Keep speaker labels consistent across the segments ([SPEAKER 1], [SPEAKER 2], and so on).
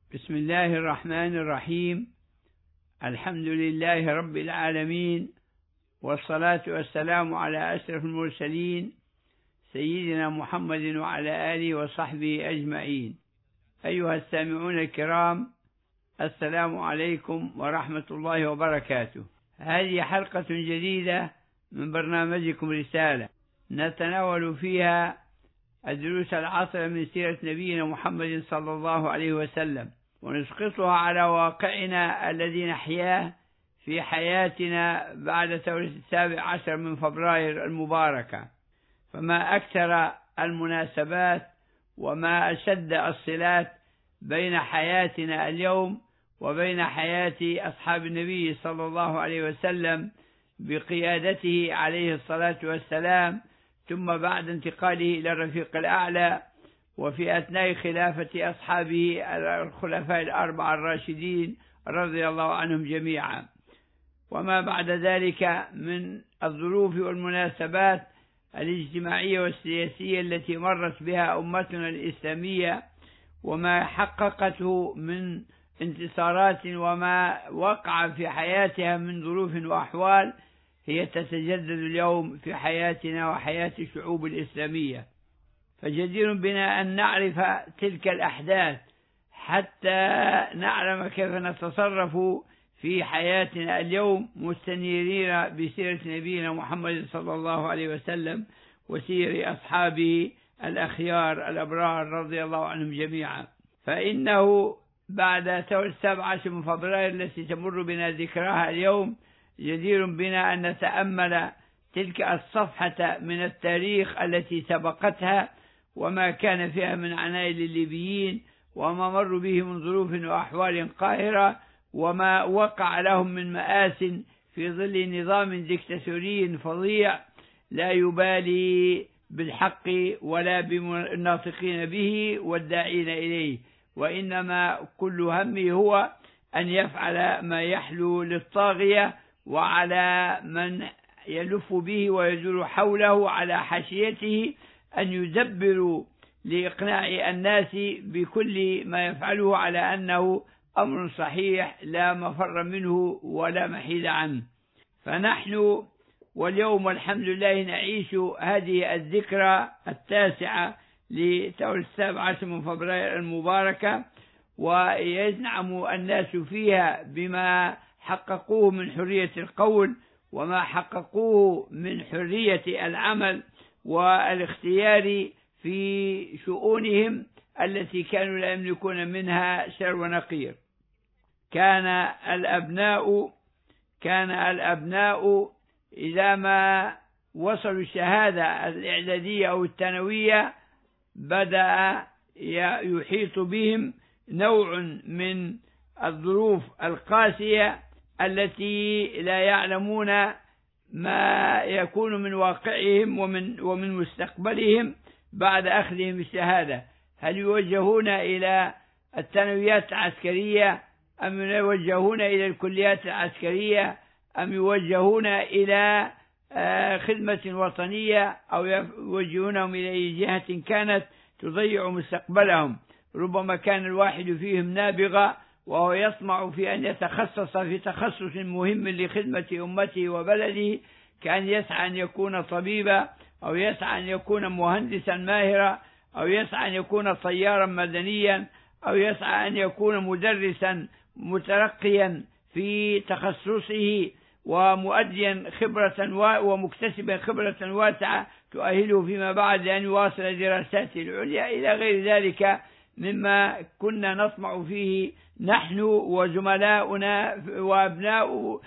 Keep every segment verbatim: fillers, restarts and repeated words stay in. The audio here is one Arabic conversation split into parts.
[SPEAKER 1] بسم الله الرحمن الرحيم. الحمد لله رب العالمين، والصلاة والسلام على أشرف المرسلين سيدنا محمد وعلى آله وصحبه أجمعين. أيها السامعون الكرام، السلام عليكم ورحمة الله وبركاته. هذه حلقة جديدة من برنامجكم رسالة نتناول فيها الدروس العصر من سيرة نبينا محمد صلى الله عليه وسلم، ونسقطها على واقعنا الذي نحياه في حياتنا بعد ثورة السابع عشر من فبراير المباركة. فما أكثر المناسبات وما أشد الصلات بين حياتنا اليوم وبين حياة أصحاب النبي صلى الله عليه وسلم بقيادته عليه الصلاة والسلام، ثم بعد انتقاله إلى الرفيق الأعلى، وفي أثناء خلافة أصحابه الخلفاء الأربعة الراشدين رضي الله عنهم جميعا، وما بعد ذلك من الظروف والمناسبات الاجتماعية والسياسية التي مرت بها أمتنا الإسلامية، وما حققته من انتصارات وما وقع في حياتها من ظروف وأحوال هي تتجدد اليوم في حياتنا وحياة الشعوب الإسلامية. فجدير بنا أن نعرف تلك الأحداث حتى نعلم كيف نتصرف في حياتنا اليوم مستنيرين بسيرة نبينا محمد صلى الله عليه وسلم وسير أصحابه الأخيار الأبرار رضي الله عنهم جميعا. فإنه بعد ثورة السابع عشر من فبراير التي تمر بنا ذكراها اليوم جدير بنا أن نتأمل تلك الصفحة من التاريخ التي سبقتها، وما كان فيها من عناء للليبيين، وما مروا به من ظروف وأحوال قاهرة، وما وقع لهم من مآس في ظل نظام ديكتاتوري فظيع لا يبالي بالحق ولا بالناطقين به والداعين إليه، وإنما كل همه هو أن يفعل ما يحلو للطاغية وعلى من يلف به ويدور حوله على حاشيته أن يدبروا لإقناع الناس بكل ما يفعله على أنه أمر صحيح لا مفر منه ولا محيد عنه. فنحن واليوم والحمد لله نعيش هذه الذكرى التاسعة لثورة السابع عشر من فبراير المباركة، ويزعم الناس فيها بما حققوه من حرية القول وما حققوه من حرية العمل والاختيار في شؤونهم التي كانوا لا يملكون منها شر ونقير. كان الأبناء كان الأبناء إذا ما وصلوا الشهادة الإعدادية أو الثانوية بدأ يحيط بهم نوع من الظروف القاسية التي لا يعلمون ما يكون من واقعهم ومن ومن مستقبلهم بعد أخذهم الشهادة. هل يوجهون إلى الثانويات العسكرية أم يوجهون إلى الكليات العسكرية أم يوجهون إلى خدمة وطنية أو يوجهونهم إلى أي جهة كانت تضيع مستقبلهم؟ ربما كان الواحد فيهم نابغة وهو يطمع في أن يتخصص في تخصص مهم لخدمة أمته وبلده، كان يسعى أن يكون طبيبا أو يسعى أن يكون مهندسا ماهرا أو يسعى أن يكون طيارا مدنيا أو يسعى أن يكون مدرسا مترقيا في تخصصه ومؤديا خبرة ومكتسبا خبرة واسعة تؤهله فيما بعد لأن يواصل دراساته العليا إلى غير ذلك مما كنا نطمع فيه نحن وزملاؤنا وأبناء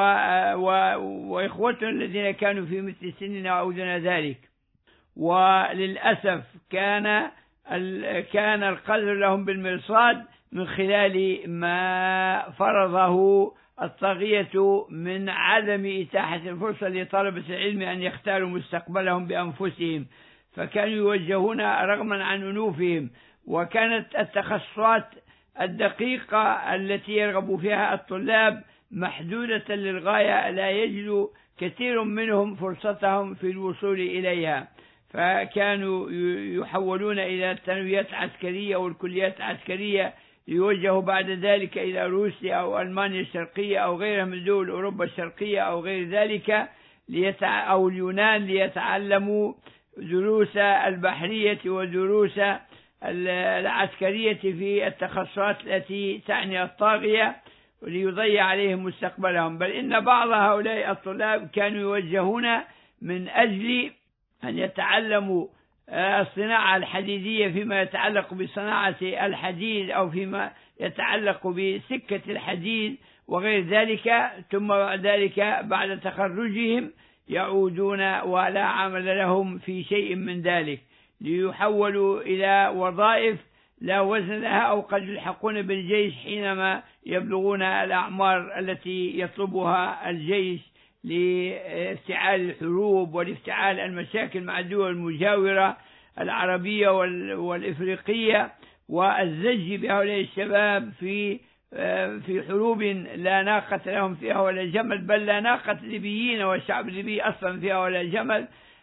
[SPEAKER 1] وإخوتنا الذين كانوا في مثل سننا أو دون ذلك. وللأسف كان كان القدر لهم بالمرصاد من خلال ما فرضه الطاغية من عدم إتاحة الفرصة لطلبة العلم أن يختاروا مستقبلهم بأنفسهم، فكانوا يوجهون رغما عن أنوفهم. وكانت التخصصات الدقيقة التي يرغب فيها الطلاب محدودة للغاية، لا يجد كثير منهم فرصتهم في الوصول إليها، فكانوا يحولون إلى الثانويات العسكرية والكليات العسكرية ليوجهوا بعد ذلك إلى روسيا أو ألمانيا الشرقية أو غيرها من دول أوروبا الشرقية أو غير ذلك، ليتع... أو اليونان، ليتعلموا دروس البحرية ودروس العسكرية في التخصصات التي تعني الطاغية، وليضيع عليهم مستقبلهم. بل إن بعض هؤلاء الطلاب كانوا يوجهون من أجل أن يتعلموا الصناعة الحديدية فيما يتعلق بصناعة الحديد أو فيما يتعلق بسكة الحديد وغير ذلك، ثم بعد ذلك بعد تخرجهم يعودون ولا عمل لهم في شيء من ذلك، ليحولوا إلى وظائف لا وزن لها، أو قد يلحقون بالجيش حينما يبلغون الأعمار التي يطلبها الجيش لافتعال الحروب ولافتعال المشاكل مع الدول المجاورة العربية والإفريقية، والزج بهؤلاء الشباب في في حروب لا ناقة لهم فيها ولا جمل، بل لا ناقة الليبيين والشعب الليبي أصلا فيها ولا جمل،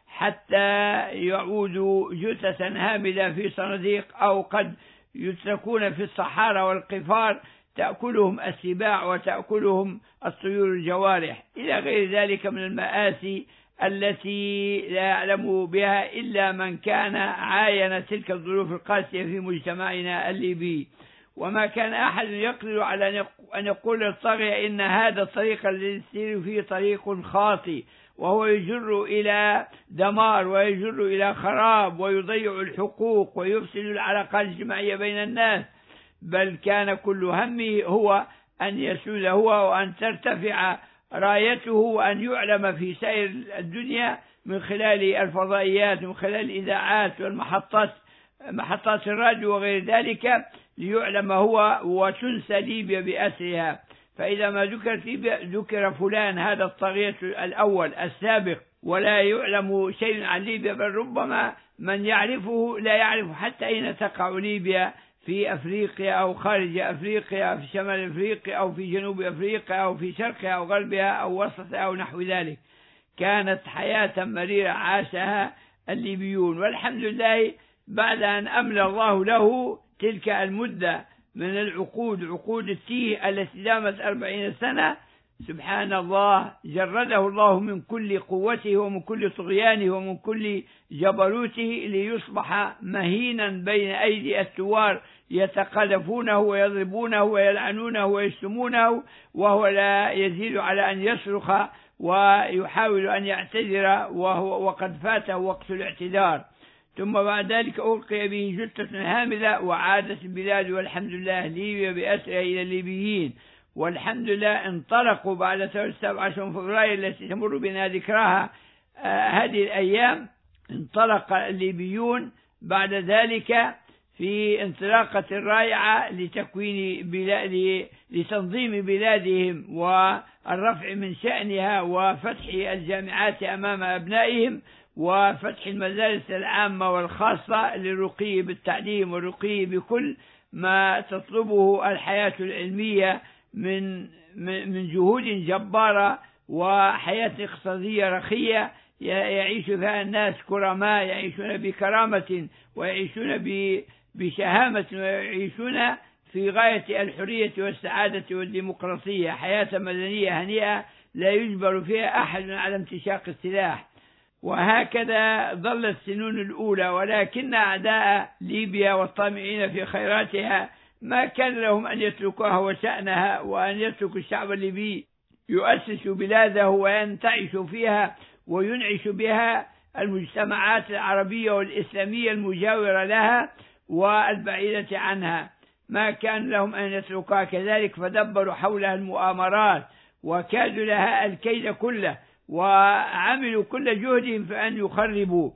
[SPEAKER 1] حتى يعودوا جثثا هامدة في صناديق، أو قد يتركون في الصحارى والقفار تأكلهم السباع وتأكلهم الطيور الجوارح، إلى غير ذلك من المآسي التي لا يعلم بها إلا من كان عاين تلك الظروف القاسية في مجتمعنا الليبي. وما كان أحد يقدر على أن يقول للطاغية إن هذا الطريق الذي يسير فيه طريق خاطئ، وهو يجر إلى دمار ويجر إلى خراب ويضيع الحقوق ويفسد العلاقات الاجتماعية بين الناس، بل كان كل همه هو أن يسود هو وأن ترتفع رايته وأن يعلم في سائر الدنيا من خلال الفضائيات ومن خلال الإذاعات والمحطات محطات الراديو وغير ذلك، ليعلم هو وتنسى ليبيا بأسرها. فإذا ما ذكر ليبيا ذكر فلان هذا الطاغية الأول السابق، ولا يعلم شيء عن ليبيا، بل ربما من يعرفه لا يعرف حتى أين تقع ليبيا، في أفريقيا أو خارج أفريقيا، في شمال أفريقيا أو في جنوب أفريقيا أو في شرقها أو غربها أو وسطها أو نحو ذلك. كانت حياة مريرة عاشها الليبيون، والحمد لله بعد أن أملى الله له تلك المدة من العقود، عقود التيه التي دامت أربعين سنة، سبحان الله جرده الله من كل قوته ومن كل طغيانه ومن كل جبروته، ليصبح مهينا بين أيدي الثوار يتقذفونه ويضربونه ويلعنونه ويشتمونه، وهو لا يزيد على أن يصرخ ويحاول أن يعتذر وهو وقد فاته وقت الاعتذار. ثم بعد ذلك ألقي به جثة هامدة وعادت البلاد، والحمد لله ليبيا بأسرها إلى الليبيين، والحمد لله انطلقوا بعد سبعة عشر فبراير التي تمر بنا ذكراها آه هذه الأيام. انطلق الليبيون بعد ذلك في انطلاقة رائعة لتكوين بلاد لتنظيم بلادهم والرفع من شأنها وفتح الجامعات أمام أبنائهم وفتح المدارس العامة والخاصة للرقي بالتعليم والرقي بكل ما تطلبه الحياة العلمية من من جهود جبارة وحياة اقتصادية رخية يعيش فيها الناس كرماء، يعيشون بكرامة ويعيشون بشهامة ويعيشون في غاية الحرية والسعادة والديمقراطية، حياة مدنية هنيئة لا يجبر فيها أحد على امتشاق السلاح. وهكذا ظلت السنون الأولى، ولكن أعداء ليبيا والطامعين في خيراتها ما كان لهم أن يتركوها وشأنها، وأن يتركوا الشعب الليبي يؤسس بلاده وينتعش فيها وينعش بها المجتمعات العربية والإسلامية المجاورة لها والبعيدة عنها، ما كان لهم أن يتركوها كذلك، فدبروا حولها المؤامرات وكادوا لها الكيد كله وعملوا كل جهدهم في أن يخربوا.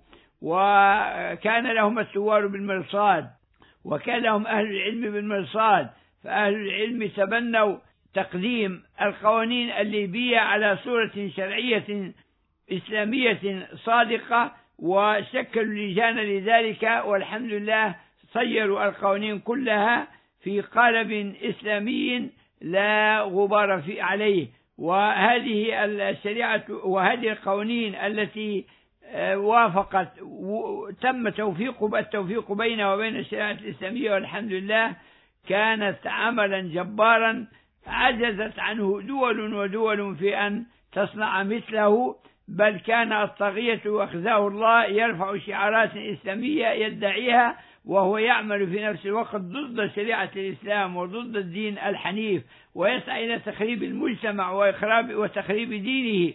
[SPEAKER 1] وكان لهم الثوار بالمرصاد وكان لهم أهل العلم بالمرصاد، فأهل العلم تبنوا تقديم القوانين الليبية على صورة شرعية إسلامية صادقة وشكلوا لجان لذلك، والحمد لله صيروا القوانين كلها في قالب إسلامي لا غبار في عليه. وهذه الشريعة وهذه القوانين التي وافقت تم توفيق التوفيق بينها وبين الشريعة الإسلامية، والحمد لله كانت عملا جبارا عجزت عنه دول ودول في أن تصنع مثله، بل كان الطاغية وأخزاه الله يرفع شعارات إسلامية يدعيها وهو يعمل في نفس الوقت ضد شريعة الإسلام وضد الدين الحنيف، ويسعى إلى تخريب المجتمع وإخراب وتخريب دينه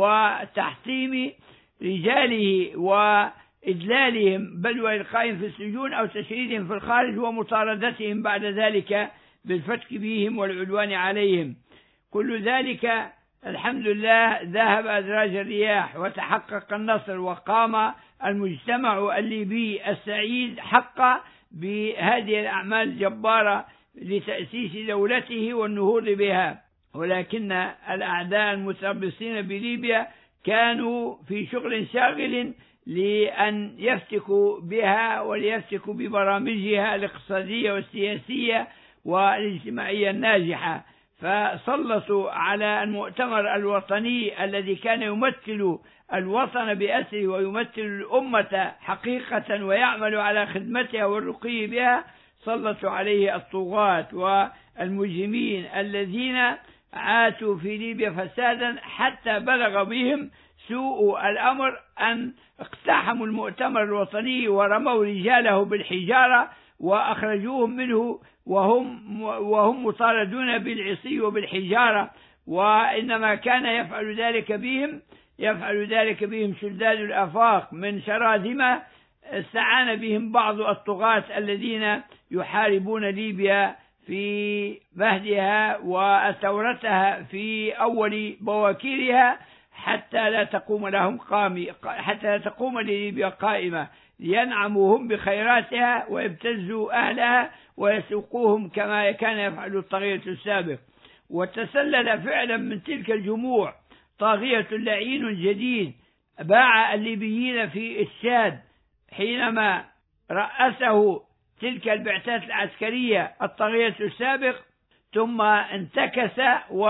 [SPEAKER 1] وتحطيم رجاله وإدلالهم، بل وإلقائهم في السجون أو تشريدهم في الخارج ومطاردتهم بعد ذلك بالفتك بهم والعدوان عليهم. كل ذلك الحمد لله ذهب أدراج الرياح وتحقق النصر، وقام المجتمع الليبي السعيد حقا بهذه الأعمال الجبارة لتأسيس دولته والنهوض بها. ولكن الأعداء المتربصين بليبيا كانوا في شغل شاغل لأن يفتكوا بها وليفتكوا ببرامجها الاقتصادية والسياسية والاجتماعية الناجحة، فسلطوا على المؤتمر الوطني الذي كان يمثل الوطن بأسره ويمثل الأمة حقيقة ويعمل على خدمتها والرقي بها، سلطوا عليه الطغاة والمجرمين الذين عاتوا في ليبيا فسادا حتى بلغ بهم سوء الأمر أن اقتحموا المؤتمر الوطني ورموا رجاله بالحجارة وأخرجوهم منه وهم وهم مطاردون بالعصي وبالحجارة. وإنما كان يفعل ذلك بهم يفعل ذلك بهم شداد الآفاق من شراذمة استعان بهم بعض الطغاة الذين يحاربون ليبيا في مهدها وثورتها في أول بواكيرها حتى لا تقوم لهم قامي حتى لا تقوم لليبيا قائمة، لينعموا هم بخيراتها ويبتزوا أهلها ويسوقوهم كما كان يفعل الطاغية السابق. وتسلل فعلا من تلك الجموع طاغية لعين جديد باع الليبيين في الشاد حينما رأسه تلك البعثات العسكرية الطاغية السابق، ثم انتكس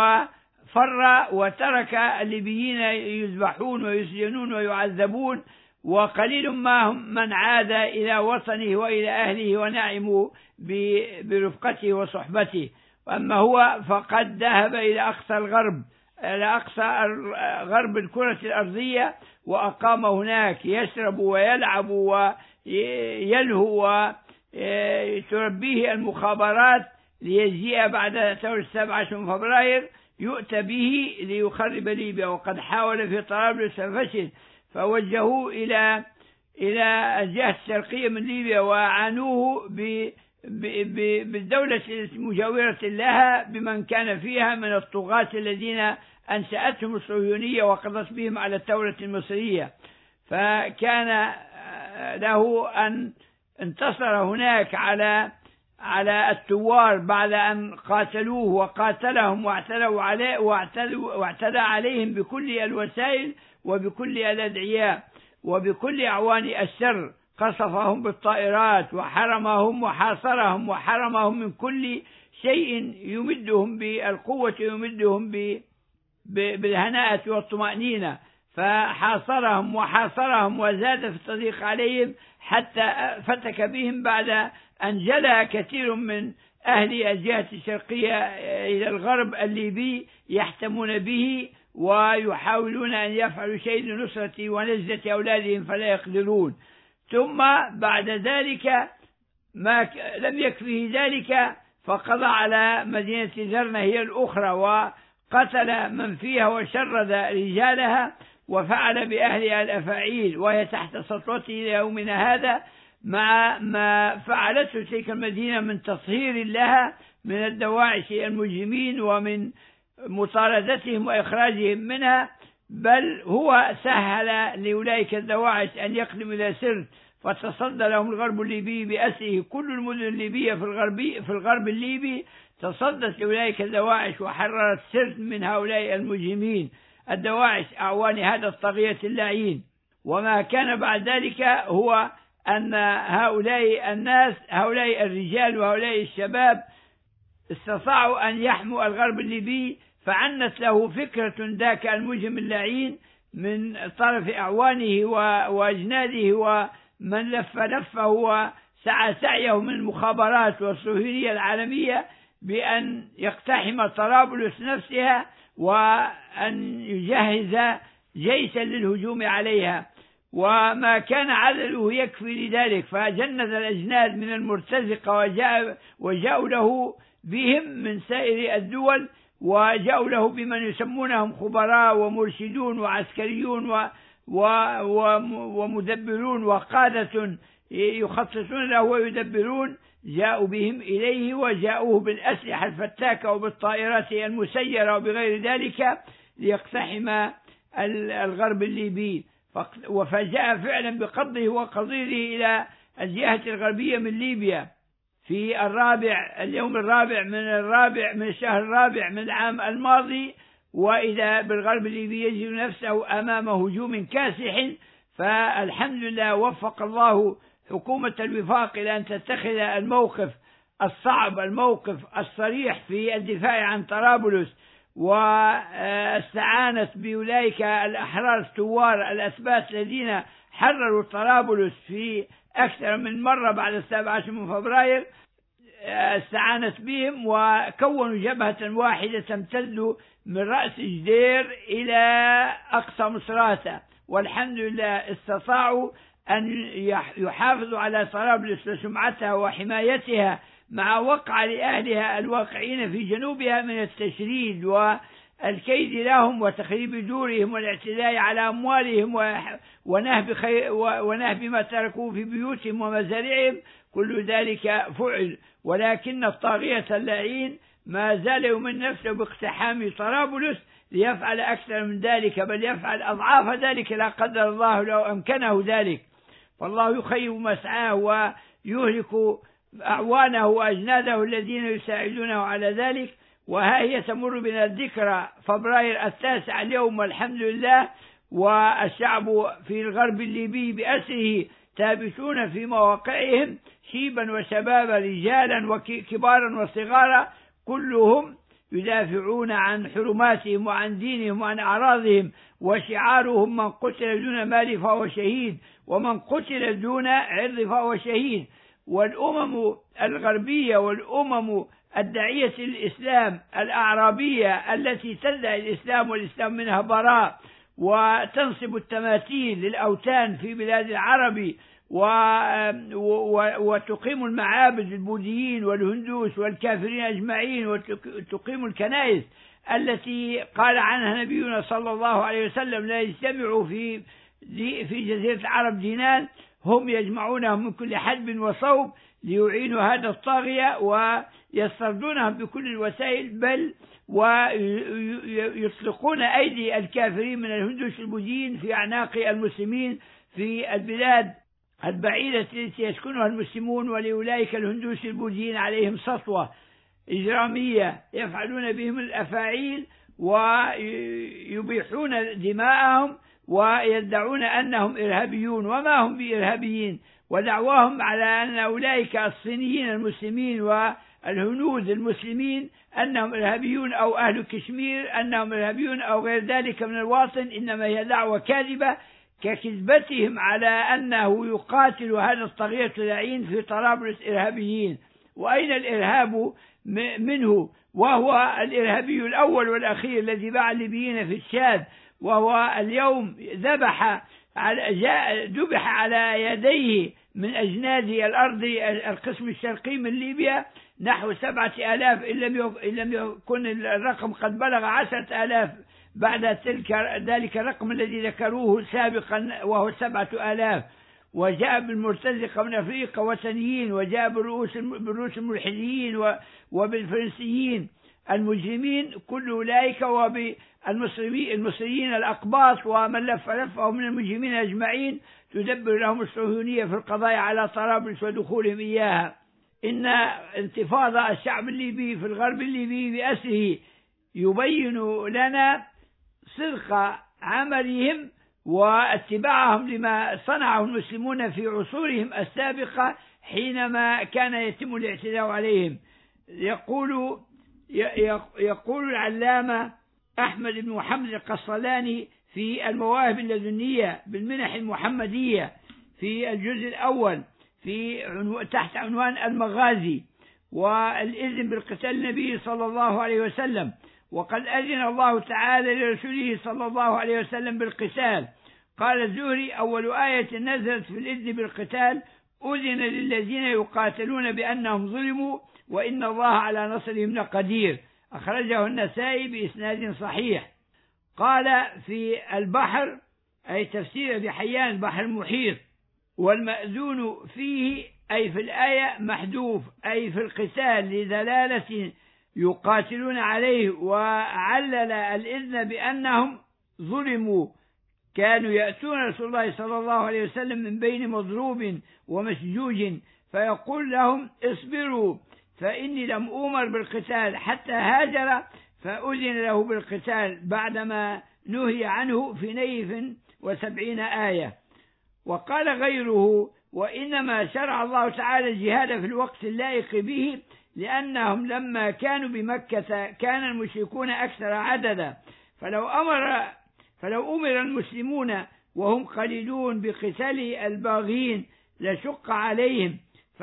[SPEAKER 1] وفر وترك الليبيين يذبحون ويسجنون ويعذبون، وقليل ما هم من عاد إلى وطنه وإلى أهله ونعموا برفقته وصحبته. أما هو فقد ذهب إلى أقصى الغرب إلى أقصى غرب الكرة الأرضية وأقام هناك يشرب ويلعب ويلهو وتربيه المخابرات ليجيء بعد ثورة سبعة عشر فبراير يؤتى به ليخرب ليبيا. وقد حاول في طرابلس ففشل، فوجهوه إلى إلى الجهة الشرقية من ليبيا وعانوه بالدولة المجاورة لها بمن كان فيها من الطغاة الذين أنشأتهم الصهيونية وقضت بهم على الثورة المصرية. فكان له أن انتصر هناك على على الثوار بعد أن قاتلوه وقاتلهم واعتدوا عليه واعتدى عليهم بكل الوسائل وبكل الأدعياء وبكل أعوان الشر، قصفهم بالطائرات وحرمهم وحاصرهم وحرمهم من كل شيء يمدهم بالقوة يمدهم بالهناءة والطمأنينة، فحاصرهم وحاصرهم وزاد في التضييق عليهم حتى فتك بهم بعد أن جلى كثير من أهل الجهة الشرقية إلى الغرب الليبي يحتمون به ويحاولون أن يفعلوا شيء لنصرة ونجدة أولادهم فلا يقدرون. ثم بعد ذلك ما لم يكفه ذلك فقضى على مدينة زرنة هي الأخرى وقتل من فيها وشرد رجالها وفعل بأهلها الأفاعيل، وهي تحت سطوته إلى يومنا هذا، مع ما فعلته تلك المدينة من تطهير لها من الدواعش المجرمين ومن مطاردتهم وإخراجهم منها. بل هو سهل لأولئك الدواعش أن يقدموا إلى سرت، فتصدى لهم الغرب الليبي بأسره. كل المدن الليبية في الغرب في الغرب الليبي تصدت لأولئك الدواعش وحررت سرت من هؤلاء المجرمين الدواعش أعوان هذا الطاغية اللعين. وما كان بعد ذلك هو أن هؤلاء الناس هؤلاء الرجال وهؤلاء الشباب استطاعوا أن يحموا الغرب الليبي، فعنت له فكرة ذاك المجرم اللعين من طرف أعوانه وأجناده ومن لف لفه سعى سعيه من المخابرات والصهيونية العالمية بأن يقتحم طرابلس نفسها وأن يجهز جيشا للهجوم عليها، وما كان عدده يكفي لذلك، فجند الأجناد من المرتزقة وجاء وجاءوا له بهم من سائر الدول، وجاءوا له بمن يسمونهم خبراء ومرشدون وعسكريون و و ومدبرون وقادة يخططون له ويدبرون، جاءوا بهم إليه وجاءوه بالأسلحة الفتاكة وبالطائرات المسيرة وبغير ذلك ليقتحم الغرب الليبي، وفجاء فعلا بقضه وقضيره إلى الجهة الغربية من ليبيا في الرابع اليوم الرابع من الرابع من الشهر الرابع من العام الماضي، وإذا بالغرب الليبي يجد نفسه أمام هجوم كاسح. فالحمد لله وفق الله حكومة الوفاق إلى أن تتخذ الموقف الصعب، الموقف الصريح في الدفاع عن طرابلس، واستعانت بأولئك الأحرار الثوار الأثبات الذين حرروا طرابلس في أكثر من مرة بعد السابع عشر من فبراير، استعانت بهم وكونوا جبهة واحدة تمتد من رأس جدير إلى أقصى مصراتة، والحمد لله استطاعوا أن يحافظوا على طرابلس وسمعتها وحمايتها، مع وقع لأهلها الواقعين في جنوبها من التشريد والكيد لهم وتخريب دورهم والاعتداء على أموالهم ونهب, خي... ونهب ما تركوه في بيوتهم ومزارعهم. كل ذلك فعل، ولكن الطاغية اللعين ما زال يمن نفسه باقتحام طرابلس ليفعل أكثر من ذلك، بل يفعل أضعاف ذلك لا قدر الله لو أمكنه ذلك. فالله يخيب مسعاه ويهلك أعوانه وأجناده الذين يساعدونه على ذلك. وها هي تمر بنا الذكرى فبراير التاسع اليوم والحمد لله، والشعب في الغرب الليبي بأسره ثابتون في مواقعهم شيبا وشبابا رجالا وكبارا وصغارا، كلهم يدافعون عن حرماتهم وعن دينهم وعن أعراضهم، وشعارهم من قتل دون مال فهو شهيد، ومن قتل دون عرض فهو شهيد. والأمم الغربية والأمم الداعية للإسلام الأعرابية التي تدعي الإسلام والإسلام منها براء وتنصب التماثيل للأوثان في بلاد العرب وتقيم المعابد البوذيين والهندوس والكافرين أجمعين، وتقيم الكنائس التي قال عنها نبينا صلى الله عليه وسلم لا يجتمع في في جزيرة العرب دينان هم يجمعونهم من كل حدب وصوب ليعينوا هذا الطاغية ويستردونهم بكل الوسائل، بل ويطلقون أيدي الكافرين من الهندوس البوذيين في أعناق المسلمين في البلاد البعيدة التي يسكنها المسلمون، ولأولئك الهندوس البوذيين عليهم سطوة إجرامية يفعلون بهم الأفاعيل ويبيحون دماءهم ويدعون أنهم إرهابيون وما هم بإرهابيين، ودعواهم على أن أولئك الصينيين المسلمين والهنود المسلمين أنهم إرهابيون أو أهل كشمير أنهم إرهابيون أو غير ذلك من الواطن، إنما هي دعوة كاذبة ككذبتهم على أنه يقاتل هذا الطاغية اللعين في طرابلس إرهابيين. وأين الإرهاب منه؟ وهو الإرهابي الأول والأخير الذي باع الليبيين في الشام، وهو اليوم ذبح جاء ذبح على يديه من أجناد الأرض القسم الشرقي من ليبيا نحو سبعة آلاف، إن لم يكن الرقم قد بلغ عشرة آلاف بعد تلك ذلك الرقم الذي ذكروه سابقا وهو سبعة آلاف. وجاء بالمرتزقة من أفريقيا وثنيين، وجاء بالرؤوس بالرؤوس الملحديين وبالفرنسيين المجرمين، كل أولئك وبالمصريين المصريين الأقباط ومن لف لفه من المجرمين أجمعين تدبر لهم الصهيونية في القضاء على طرابلس ودخولهم إياها. إن انتفاضة الشعب الليبي في الغرب الليبي بأسره يبين لنا صدق عملهم واتباعهم لما صنعه المسلمون في عصورهم السابقة حينما كان يتم الاعتداء عليهم. يقول يقول العلامة أحمد بن محمد القسطلاني في المواهب اللدنية بالمنح المحمدية في الجزء الأول، في عنو... تحت عنوان المغازي والإذن بالقتال النبي صلى الله عليه وسلم. وقد أذن الله تعالى لرسوله صلى الله عليه وسلم بالقتال. قال الزهري: أول آية نزلت في الإذن بالقتال: أذن للذين يقاتلون بأنهم ظلموا وإن الله على نصرهم لقدير. أخرجه النسائي بإسناد صحيح. قال في البحر، أي تفسير بحيان البحر المحيط: والمأذون فيه أي في الآية محذوف، أي في القتال لدلالة يقاتلون عليه. وعلل الإذن بأنهم ظلموا، كانوا يأتون رسول الله صلى الله عليه وسلم من بين مضروب ومسجوج فيقول لهم: اصبروا فإني لم أؤمر بالقتال حتى هاجر، فأذن له بالقتال بعدما نهي عنه في نيف وسبعين آية. وقال غيره: وإنما شرع الله تعالى الجهاد في الوقت اللائق به، لأنهم لما كانوا بمكة كان المشركون أكثر عددا، فلو أمر فلو أمر المسلمون وهم قليلون بقتال الباغين لشق عليهم،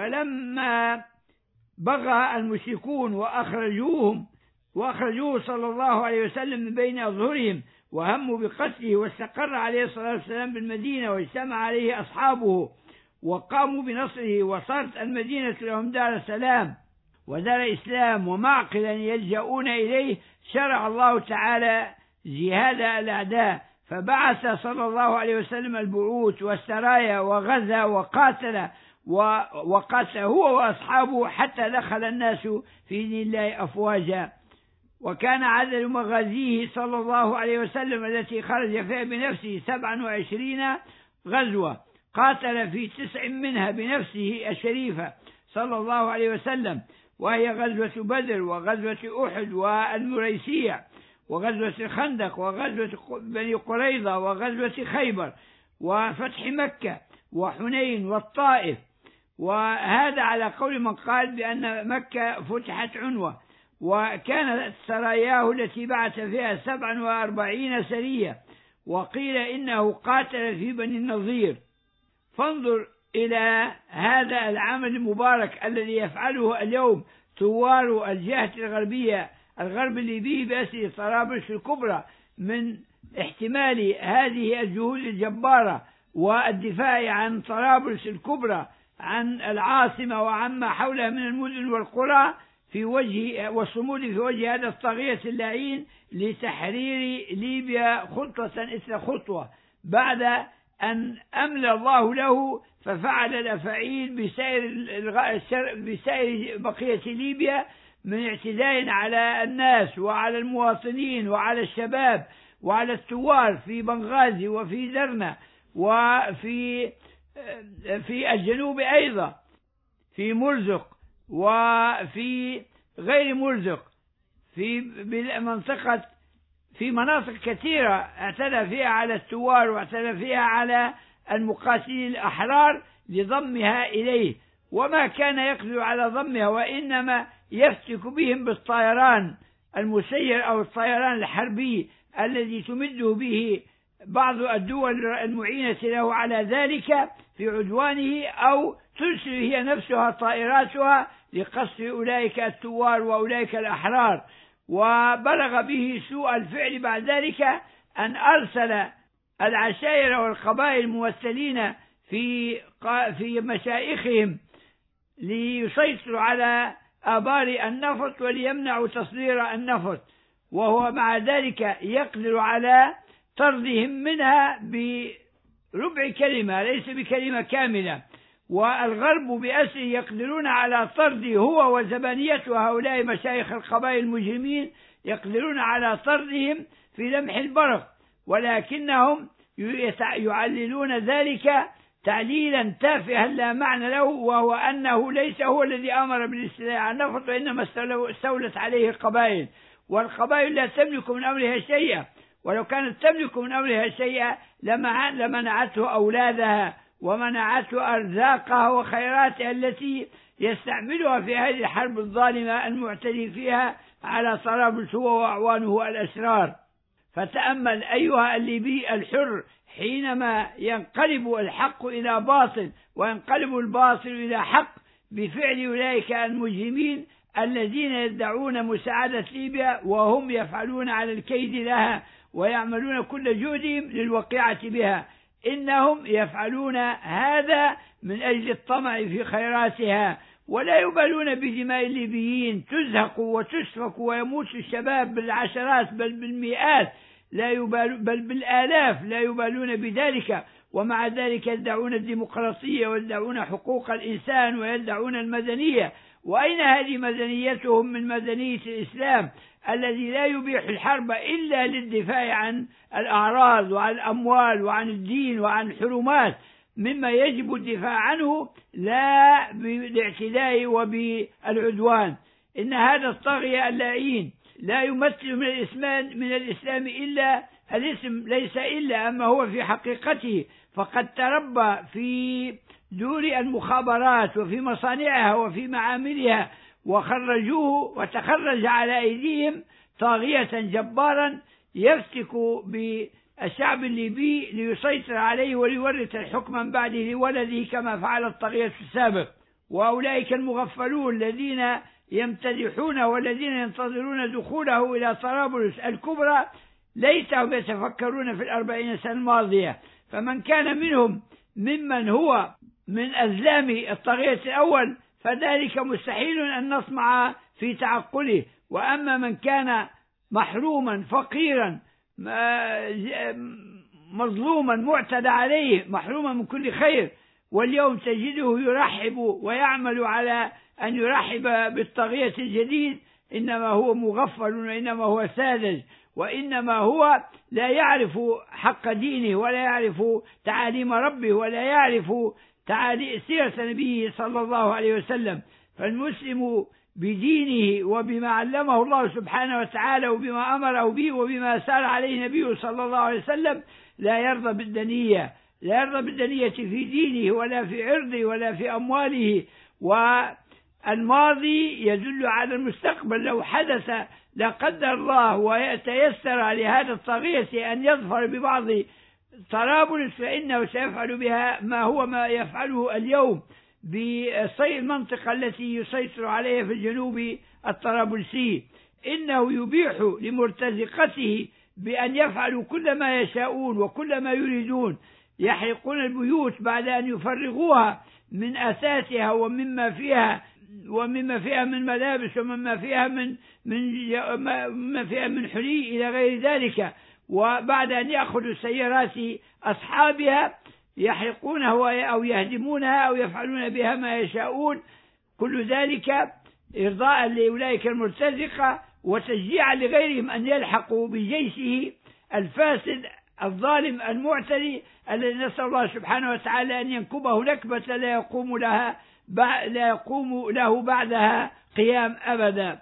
[SPEAKER 1] فلما بغى المشركون وأخرجوهم وأخرجوه صلى الله عليه وسلم من بين أظهرهم وهموا بقتله، واستقر عليه الصلاة والسلام بالمدينة واجتمع عليه أصحابه وقاموا بنصره، وصارت المدينة لهم دار سلام ودار إسلام ومعقلا يلجؤون إليه، شرع الله تعالى جهاد الأعداء، فبعث صلى الله عليه وسلم البعوث والسرايا وغزا وقاتل وقاتل هو وأصحابه حتى دخل الناس في دين الله أفواجا. وكان عدد مغازيه صلى الله عليه وسلم التي خرج فيها بنفسه سبعا وعشرين غزوة، قاتل في تسع منها بنفسه الشريفة صلى الله عليه وسلم، وهي غزوة بدر وغزوة أحد والمريسيع وغزوة الخندق وغزوة بني قريظة وغزوة خيبر وفتح مكة وحنين والطائف. وهذا على قول من قال بأن مكة فتحت عنوة. وكانت سراياه التي بعث فيها سبعا وأربعين سرية، وقيل إنه قاتل في بني النظير. فانظر إلى هذا العمل المبارك الذي يفعله اليوم ثوار الجهة الغربية الغرب الليبي بأسر طرابلس الكبرى من احتمال هذه الجهود الجبارة والدفاع عن طرابلس الكبرى، عن العاصمة وعما حولها من المدن والقرى، في وجه والصمود في وجه هذا الطاغية اللعين لتحرير ليبيا خطوة إثر خطوة، بعد أن أملى الله له ففعل الأفاعيل بسائر بسائر بقية ليبيا من اعتداء على الناس وعلى المواطنين وعلى الشباب وعلى الثوار في بنغازي وفي درنا وفي في الجنوب أيضا، في مرزق وفي غير مرزق، في منطقة في مناطق كثيرة اعتدى فيها على الثوار واعتدى فيها على المقاتلين الأحرار لضمها إليه، وما كان يقدر على ضمها وإنما يفتك بهم بالطيران المسير أو الطيران الحربي الذي تمده به بعض الدول المعينة له على ذلك في عدوانه، أو ترسل هي نفسها طائراتها لقصف أولئك الثوار وأولئك الأحرار. وبلغ به سوء الفعل بعد ذلك أن أرسل العشائر والقبائل الممثلين في في مشايخهم ليسيطروا على آبار النفط وليمنعوا تصدير النفط، وهو مع ذلك يقدر على طردهم منها بربع كلمة ليس بكلمة كاملة. والغرب بأسره يقدرون على طرده هو وزبانيته هؤلاء مشايخ القبائل المجرمين، يقدرون على طردهم في لمح البرق، ولكنهم يعللون ذلك تعليلا تافها لا معنى له، وهو أنه ليس هو الذي أمر بالاستيلاء على النفط، وإنما استولت عليه القبائل، والقبائل لا تملك من أمرها شيئا، ولو كانت تملك من أمرها شيئا لمنعته أولادها ومنعته أرزاقها وخيراتها التي يستعملها في هذه الحرب الظالمة المعتدي فيها على طرابلس هو وأعوانه الأسرار. فتأمل أيها الليبي الحر، حينما ينقلب الحق إلى باطل وينقلب الباطل إلى حق بفعل أولئك المجرمين الذين يدعون مساعدة ليبيا وهم يفعلون على الكيد لها ويعملون كل جهدهم للوقيعة بها. إنهم يفعلون هذا من أجل الطمع في خيراتها، ولا يبالون بدماء الليبيين تزهق وتسفك ويموت الشباب بالعشرات بل بالمئات، لا يبال بل بالآلاف، لا يبالون بذلك. ومع ذلك يدعون الديمقراطية ويدعون حقوق الإنسان ويدعون المدنية. وأين هذه مدنيتهم من مدنية الإسلام الذي لا يبيح الحرب إلا للدفاع عن الأعراض وعن الأموال وعن الدين وعن الحرمات مما يجب الدفاع عنه، لا بالاعتداء وبالعدوان. إن هذا الطاغية اللعين لا يمثل من الإسلام من الإسلام إلا الاسم، ليس إلا، أما هو في حقيقته فقد تربى في دور المخابرات وفي مصانعها وفي معاملها، وخرجوه وتخرج على أيديهم طاغية جبارا يفتك بالشعب الليبي ليسيطر عليه وليورث الحكم من بعده لولده كما فعل الطاغية السابق. وأولئك المغفلون الذين يمتدحون والذين ينتظرون دخوله إلى طرابلس الكبرى ليتهم يتفكرون في الأربعين سنة الماضية. فمن كان منهم ممن هو من أزلام الطاغية الأول فذلك مستحيل أن نطمع في تعقله. وأما من كان محروما فقيرا مظلوما معتدى عليه محروما من كل خير، واليوم تجده يرحب ويعمل على أن يرحب بالطاغية الجديد، إنما هو مغفل وإنما هو ساذج وإنما هو لا يعرف حق دينه ولا يعرف تعاليم ربه ولا يعرف تعاليم سيرة نبيه صلى الله عليه وسلم. فالمسلم بدينه وبما علمه الله سبحانه وتعالى وبما أمره به وبما سار عليه نبيه صلى الله عليه وسلم لا يرضى بالدنية، لا يرضى بالدنية في دينه ولا في عرضه ولا في أمواله. والماضي يدل على المستقبل، لو حدث لا قدر الله ويتيسر لهذا الطاغية أن يظفر ببعض طرابلس فإنه سيفعل بها ما هو ما يفعله اليوم بصير المنطقة التي يسيطر عليها في الجنوب الطرابلسي. إنه يبيح لمرتزقته بأن يفعلوا كل ما يشاءون وكل ما يريدون، يحرقون البيوت بعد أن يفرغوها من أثاثها ومما فيها ومما فيها من ملابس ومما فيها من من مما فيها من حلي إلى غير ذلك، وبعد أن يأخذوا سيارات أصحابها يحرقونها أو يهدمونها أو يفعلون بها ما يشاءون. كل ذلك إرضاء لأولئك المرتزقة وتشجيعا لغيرهم أن يلحقوا بجيشه الفاسد الظالم المعتدي الذي نسأل الله سبحانه وتعالى أن ينكبه نكبة لا يقوم لها لا يقوم له بعدها قيام أبدا.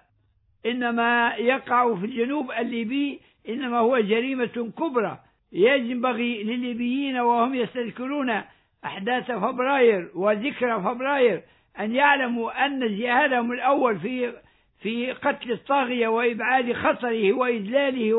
[SPEAKER 1] إنما يقع في الجنوب الليبي إنما هو جريمة كبرى ينبغي للليبيين وهم يستذكرون أحداث فبراير وذكرى فبراير أن يعلموا أن جهادهم الأول في في قتل الطاغية وإبعاد خطره وإذلاله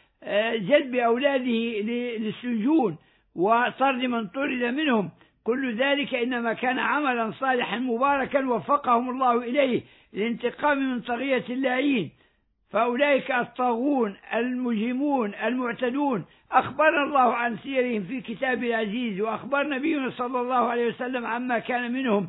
[SPEAKER 1] وجلب أولاده للسجون وطرد من طرد منهم، كل ذلك إنما كان عملا صالحا مباركا وفقهم الله إليه للانتقام من طاغية اللعين. فأولئك الطاغون المجرمون المعتدون أخبرنا الله عن سيرهم في كتاب العزيز، وأخبر نبينا صلى الله عليه وسلم عما كان منهم،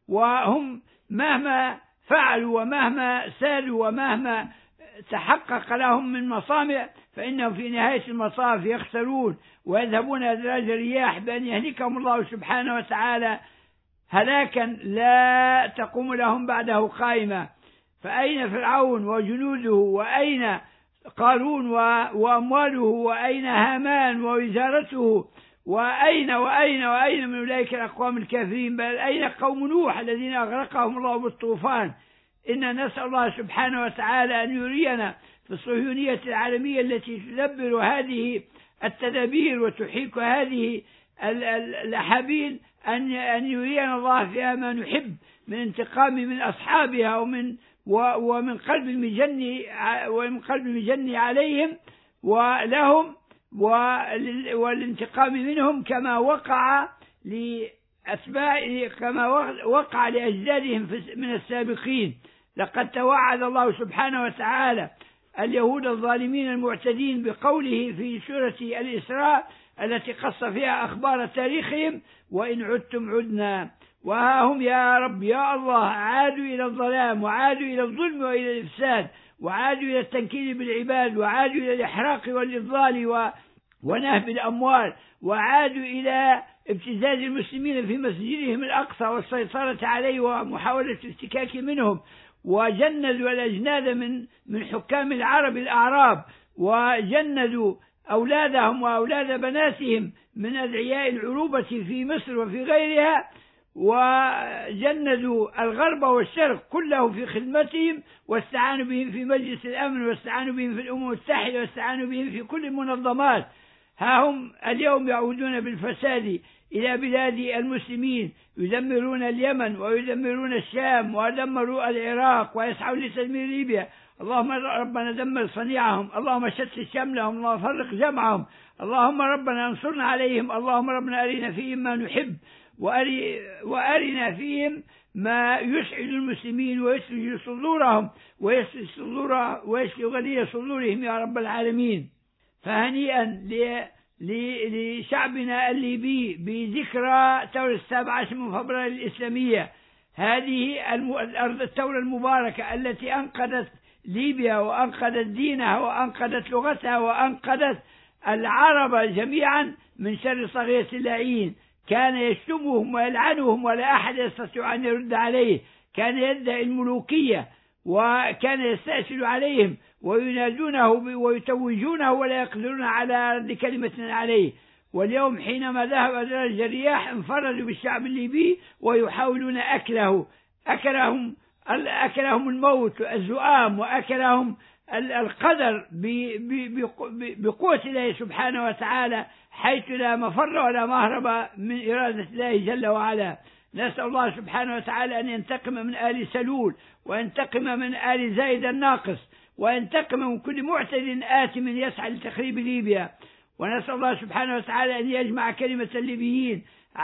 [SPEAKER 1] وهم مهما فعلوا ومهما سالوا ومهما تحقق لهم من مصامع فإنهم في نهاية المطاف يخسرون ويذهبون أدراج الرياح بأن يهلكهم الله سبحانه وتعالى هلاكا لا تقوم لهم بعده قائمة. فأين فرعون وجنوده وأين قارون وأمواله وأين هامان ووزارته وأين وأين وأين من أولئك الأقوام الكافرين؟ بل أين قوم نوح الذين أغرقهم الله بالطوفان؟ إن نسأل الله سبحانه وتعالى أن يرينا في الصهيونية العالمية التي تدبر هذه التدابير وتحيك هذه الأحابيل أن أن يرينا الله فيها ما نحب من انتقام من أصحابها ومن ومن قلب المجني ومن قلب المجني عليهم، ولهم والانتقام منهم كما وقع لأتباع كما وقع لأجدادهم من السابقين. لقد توعد الله سبحانه وتعالى اليهود الظالمين المعتدين بقوله في سورة الإسراء التي قص فيها أخبار تاريخهم: وإن عدتم عدنا. وها هم يا رب يا الله عادوا إلى الظلام، وعادوا إلى الظلم وإلى الإفساد، وعادوا إلى التنكيل بالعباد، وعادوا إلى الإحراق والإضلال و... ونهب الأموال، وعادوا إلى ابتزاز المسلمين في مسجدهم الأقصى والسيطرة عليه ومحاولة الافتكاك منهم، وجندوا الأجناد من من حكام العرب الأعراب، وجندوا أولادهم وأولاد بناتهم من أدعياء العروبة في مصر وفي غيرها، وجندوا الغرب والشرق كله في خدمتهم، واستعانوا بهم في مجلس الأمن، واستعانوا بهم في الأمم المتحدة، واستعانوا بهم في كل المنظمات. ها هم اليوم يعودون بالفساد إلى بلاد المسلمين، يدمرون اليمن ويدمرون الشام ودمروا العراق ويسعون لتدمير ليبيا. اللهم ربنا دمر صنيعهم، اللهم شتت شملهم، اللهم فرق جمعهم، اللهم ربنا انصرنا عليهم، اللهم ربنا أرنا فيهم ما نحب، وأري وأرنا فيهم ما يسعد المسلمين ويسعد صدورهم ويسعد صدور ويسعد غني صدورهم يا رب العالمين. فهنيئا لشعبنا الليبي بذكرى ثورة السابع عشر من فبراير الإسلامية، هذه الثورة المباركة التي أنقذت ليبيا وأنقذت دينها وأنقذت لغتها وأنقذت العرب جميعا من شر طاغية اللعين. كان يشتمهم ويلعنهم ولا أحد يستطيع أن يرد عليه، كان يدعي الملوكية وكان يستأسل عليهم وينادونه ويتوجونه ولا يقدرون على رد كلمة عليه. واليوم حينما ذهب درج الرياح انفردوا بالشعب الليبي ويحاولون أكله، أكلهم أكلهم الموت الزؤام، وأكلهم القدر بقوة الله سبحانه وتعالى، حيث لا مفر ولا مهرب من إرادة الله جل وعلا. نسأل الله سبحانه وتعالى أن ينتقم من آل سلول، وينتقم من آل زايد الناقص، وينتقم من كل معتد آثم يسعى لتخريب ليبيا. ونسأل الله سبحانه وتعالى أن يجمع كلمة الليبيين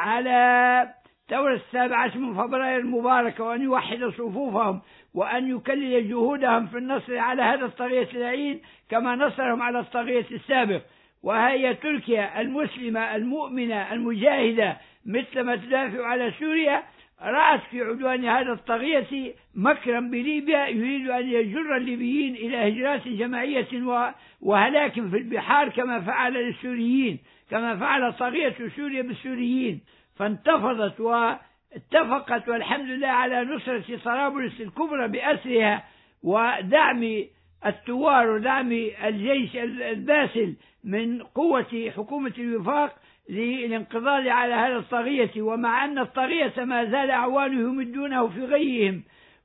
[SPEAKER 1] على ثورة السابع عشر من فبراير المباركة، وأن يوحد صفوفهم، وأن يكلل جهودهم في النصر على هذا الطاغية اللعين كما نصرهم على الطاغية السابق. وهي تركيا المسلمة المؤمنة المجاهدة مثل ما تدافع على سوريا رأت في عدوان هذا الطاغية مكرا بليبيا، يريد أن يجر الليبيين إلى هجرات جماعية وهلاك في البحار كما فعل للسوريين، كما فعل طاغية سوريا بالسوريين. فانتفضت واتفقت والحمد لله على نصرة طرابلس الكبرى بأسرها ودعم الثوار ودعم الجيش الباسل من قوة حكومة الوفاق للانقضاض على هذا الطاغية. ومع أن الطاغية ما زال أعوانه يمدونه في غيهم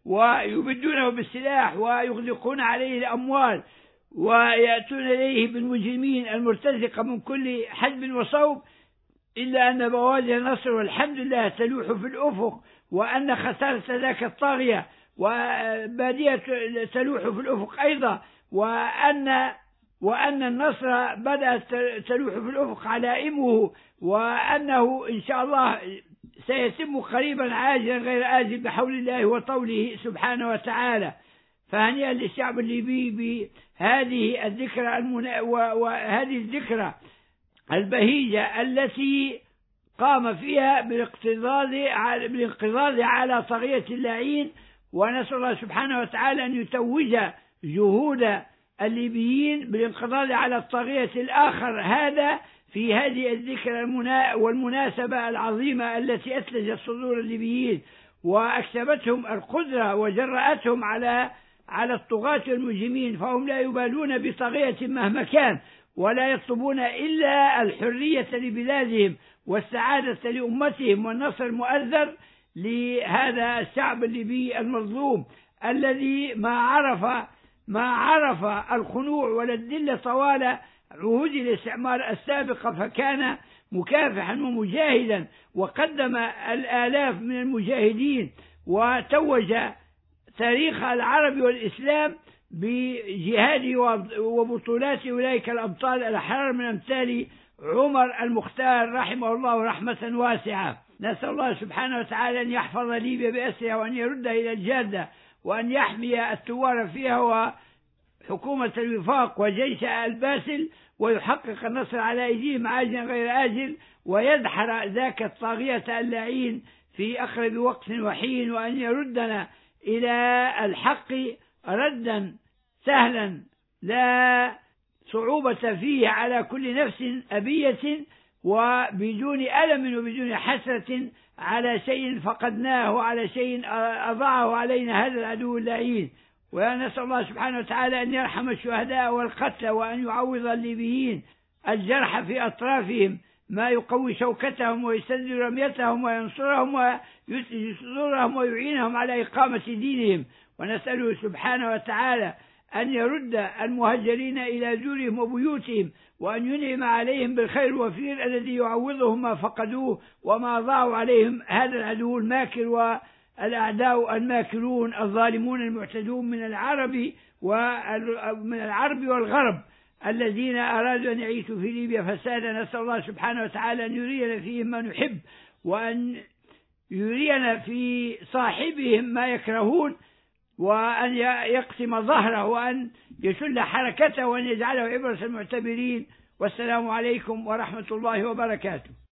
[SPEAKER 1] ويمدونه بالسلاح ويغلقون عليه الأموال ويأتون إليه بالمجرمين المرتزقة من كل حدب وصوب، إلا أن بوادر النصر والحمد لله تلوح في الأفق، وأن خسارة ذاك الطاغية وبادية تلوح في الأفق أيضا، وأن وأن النصر بدأت تلوح في الأفق علائمه، وأنه إن شاء الله سيتم قريبا عاجلا غير آجل بحول الله وطوله سبحانه وتعالى. فهنيئا للشعب الليبي بهذه الذكرى المنا... وهذه الذكرى البهيجة التي قام فيها بالانقضاض على بالانقضاض على طاغية اللعين. ونسأل الله سبحانه وتعالى أن يتوج جهود الليبيين بالانقضاض على الطاغية الآخر هذا في هذه الذكرى والمناسبة العظيمة التي أثلجت صدور الليبيين وأكسبتهم القدرة وجرأتهم على على الطغاة والمجرمين، فهم لا يبالون بطاغية مهما كان، ولا يطلبون إلا الحرية لبلادهم والسعادة لأمتهم والنصر المؤذر لهذا الشعب الليبي المظلوم الذي ما عرف ما عرف الخنوع ولا الذل طوال عهود الاستعمار السابقة، فكان مكافحا ومجاهدا وقدم الآلاف من المجاهدين وتوج تاريخ العرب والإسلام بجهاده وبطولات أولئك الأبطال الأحرار من أمثال عمر المختار رحمه الله رحمة واسعة. نسأل الله سبحانه وتعالى أن يحفظ ليبيا بأسرها وأن يردها إلى الجادة وأن يحمي الثوار فيها وحكومة الوفاق وجيش الباسل ويحقق النصر على أيديهم عاجلا غير آجل ويدحر ذاك الطاغية اللعين في أقرب وقت وحين وأن يردنا إلى الحق ردا سهلا لا صعوبة فيه على كل نفس أبية وبدون ألم وبدون حسرة على شيء فقدناه وعلى شيء أضاعه علينا هذا العدو اللعين. ونسأل الله سبحانه وتعالى أن يرحم الشهداء والقتلى وأن يعوض الليبيين الجرح في أطرافهم ما يقوي شوكتهم ويسدد رميتهم وينصرهم ويسجد صدورهم ويعينهم على إقامة دينهم. ونسأله سبحانه وتعالى أن يرد المهجرين إلى دورهم وبيوتهم وأن ينعم عليهم بالخير الوفير الذي يعوضهم ما فقدوه وما ضاعوا عليهم هذا العدو الماكر والأعداء الماكرون الظالمون المعتدون من العرب ومن العرب والغرب الذين أرادوا أن يعيشوا في ليبيا فسادا. نسأل الله سبحانه وتعالى أن يرينا فيهم ما نحب وأن يرينا في صاحبهم ما يكرهون وأن يقسم ظهره وأن يشل حركته وأن يجعله عبرة المعتبرين. والسلام عليكم ورحمة الله وبركاته.